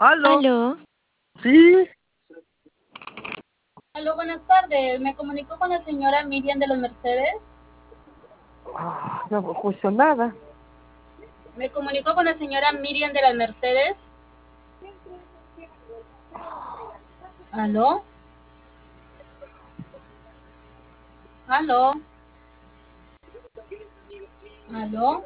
¿Aló? ¿Aló? ¿Sí? Aló, buenas tardes. Me comunico con la señora Miriam de los Mercedes. No escucho nada. Me comunico con la señora Miriam de las Mercedes. ¿Aló? ¿Aló? ¿Aló?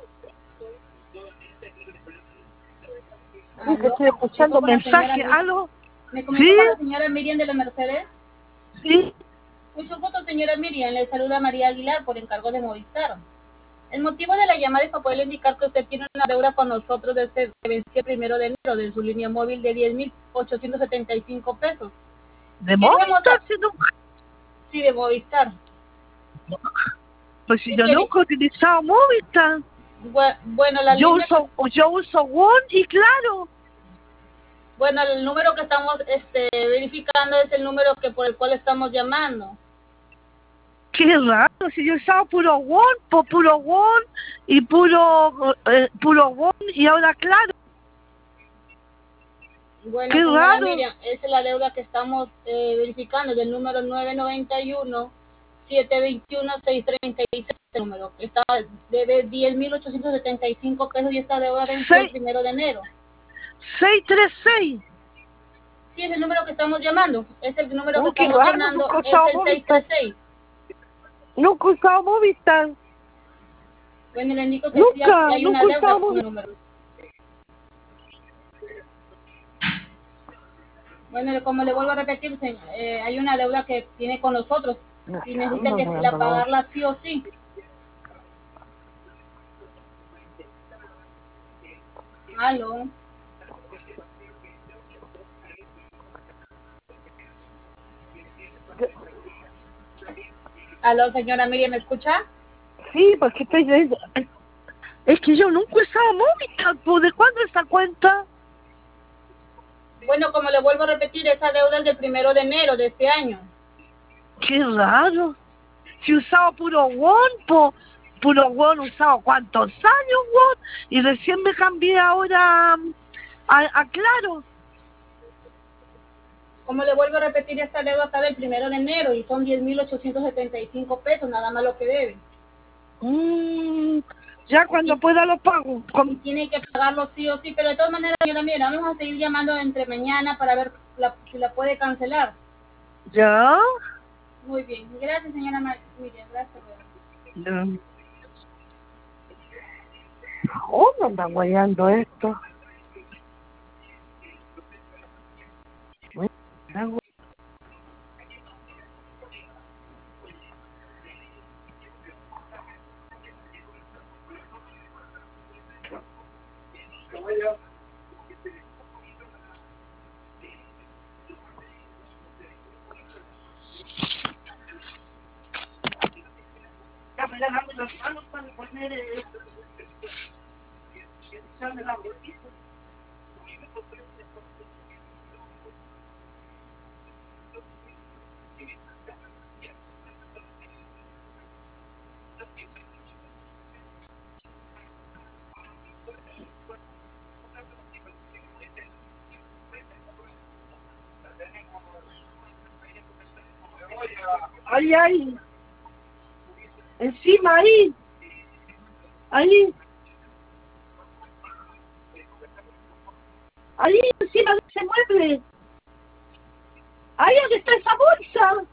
Sí, que ¿Aló? estoy Me comunico escuchando con la señora mensajes. Miriam. ¿Aló? Me ¿Sí? comunico con la señora Miriam de los Mercedes. ¿Sí? Mucho gusto, señora Miriam. Le saluda María Aguilar por encargo de Movistar. El motivo de la llamada es para poderle indicar que usted tiene una deuda con nosotros desde que venció el 1 de enero de su línea móvil de 10.875 pesos. ¿De Queríamos Movistar? saber, Si nunca, sí, de Movistar. pues si Sí, yo nunca he utilizado Movistar. bueno, la línea que, Yo uso One y Claro. bueno, el número que estamos verificando es el número que por el cual estamos llamando. Qué raro, si yo he usado puro One, puro One y puro One y ahora Claro. Bueno, Qué señora raro. Miriam, esa es la deuda que estamos verificando del número 991-721-636, el número que está debe 10.875 pesos y esta deuda venció el 1 de enero. 636. Sí, es el número que estamos llamando, es el número que Qué estamos raro, llamando, nunca he es usado el Movistar. 636. Nunca he usado Movistar. Bueno, le indico que sí Nunca, hay una nunca he deuda usado con el Movistar. número. Bueno, como le vuelvo a repetir, hay una deuda que tiene con nosotros y necesita que la pagarla sí o sí. Aló. Aló, señora Miriam, ¿me escucha? Sí, porque estoy leyendo. Es que yo nunca he usado Movistar. ¿Pues de cuándo esa cuenta? Bueno, como le vuelvo a repetir, esa deuda es del 1 de enero de este año. Qué raro. Si he usado puro One, puro One he usado cuántos años One. Y recién me cambié ahora a Claro. Como le vuelvo a repetir, esta deuda está del 1 de enero y son 10.875 pesos, nada más lo que debe. Ya cuando pueda lo pago. Y tiene que pagarlo sí o sí, pero de todas maneras, señora Miriam, vamos a seguir llamando entre mañana para ver si la puede cancelar. ¿Ya? Muy bien, gracias, señora Miriam, gracias. Ya. ¿Cómo anda guayando esto? Ya me lavando las manos para poner echarme la bolsita. Ahí, ahí. Encima, ahí. Ahí. Ahí, encima de ese mueble. Ahí donde está esa bolsa.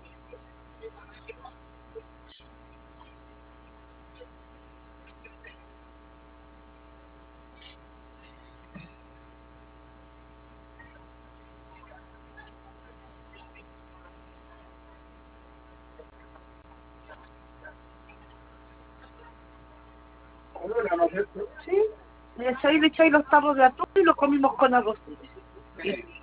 Sí. Le echáis los tarros de atún y los comimos con arroz.